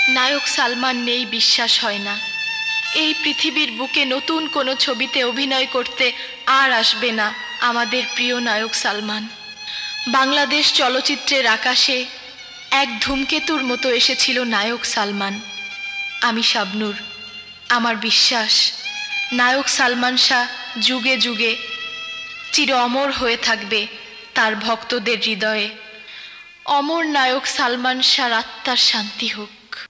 নায়ক সালমান নেই বিশ্বাস হয় না। এই পৃথিবীর বুকে নতুন কোনো ছবিতে অভিনয় করতে আর আসবে না আমাদের প্রিয় নায়ক সালমান। বাংলাদেশ চলচ্চিত্রের আকাশে এক ধূমকেতুর মতো এসেছিল নায়ক সালমান। আমি শাবনূর। আমার বিশ্বাস নায়ক সালমান শাহ যুগে যুগে চির অমর হয়ে থাকবে তার ভক্তদের হৃদয়ে। অমর নায়ক সালমান শাহর আত্মার শান্তি হোক।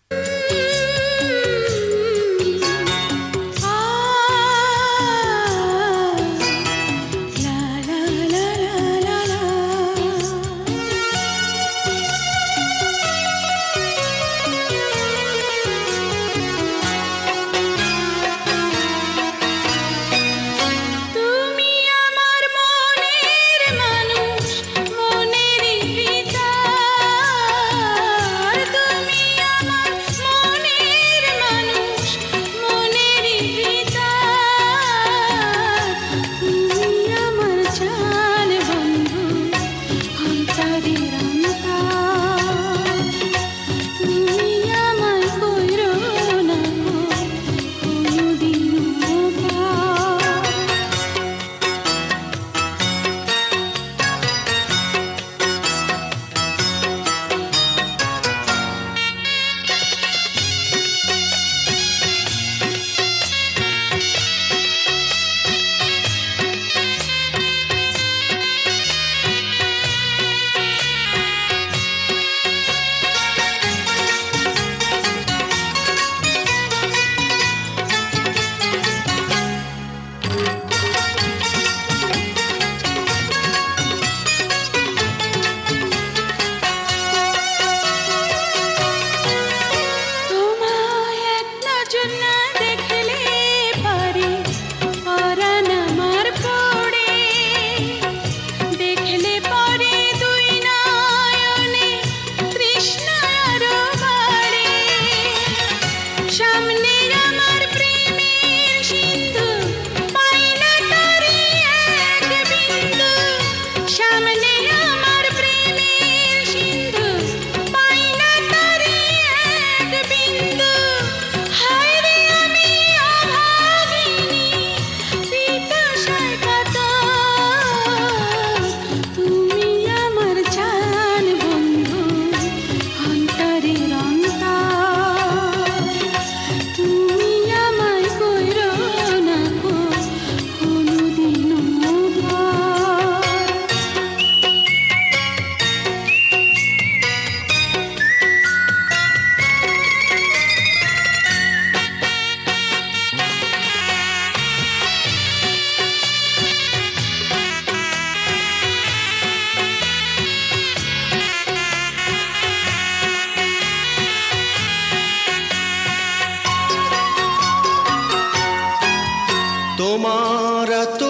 তোমার এত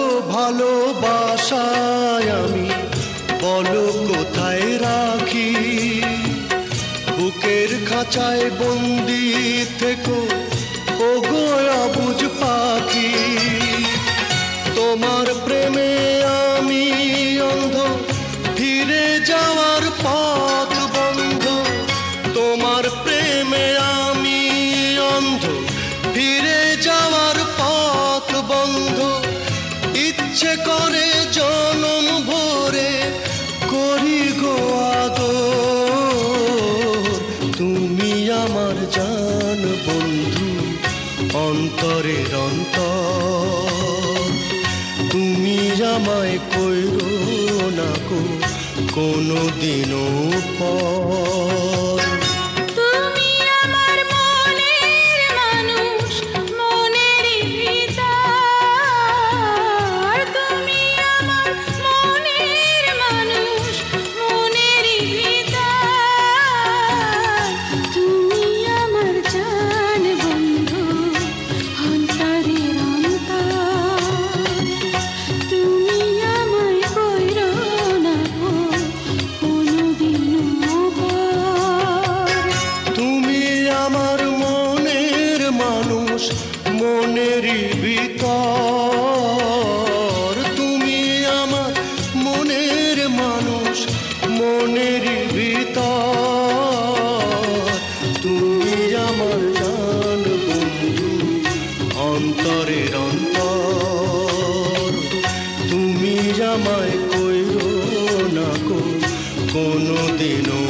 ভালোবাসায় আমি বলো কোথায় রাখি, বুকের খাঁচায় বন্দি থেকো ওগো অবুঝ পাখি। তোমার প্রেমে আমি অন্ধ, ফিরে যাওয়ার পথ বন্ধ। তোমার প্রেমে আমি অন্ধ, ফিরে যাওয়ার পথ বন্ধ। ইচ্ছে করে জনম ভরে করি গো আদর। তুমি আমার জান বন্ধু, অন্তরের অন্তর। তুমি আমায় কইরো না কো কোনো দিনও পর। তুমি আমায় কইরো না কো কোনোদিনও